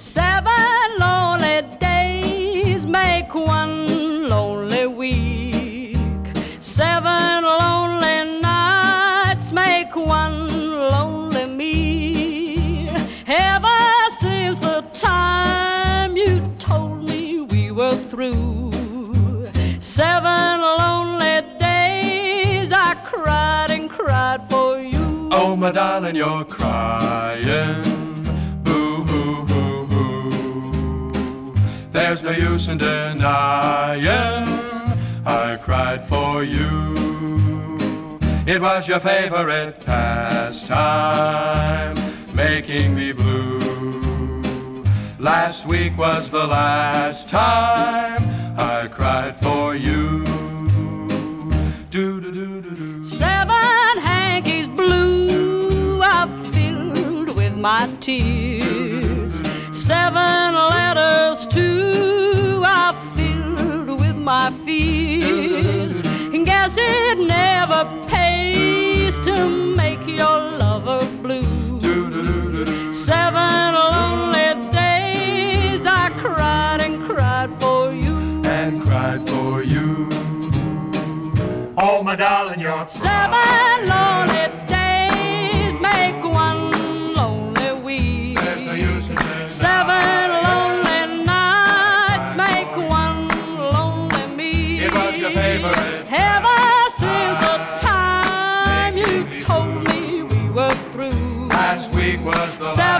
7 lonely days make one lonely week. 7 lonely nights make one lonely me. Ever since the time you told me we were through, 7 lonely days I cried and cried for you. Oh, my darling, you're crying. There's no use in denying I cried for you. It was your favorite pastime, making me blue. Last week was the last time I cried for you. 7 hankies blue I filled with my tears. 7 letters too I filled with my fears. Guess it never pays to make your lover blue. 7 lonely days I cried and cried for you. And cried for you. Oh, my darling, you're 7 lonely days make one lonely week. There's no use in denying. 7 lonely nights make one lonely me. It was your favorite. Ever since the time you told me we were through, Last week was the last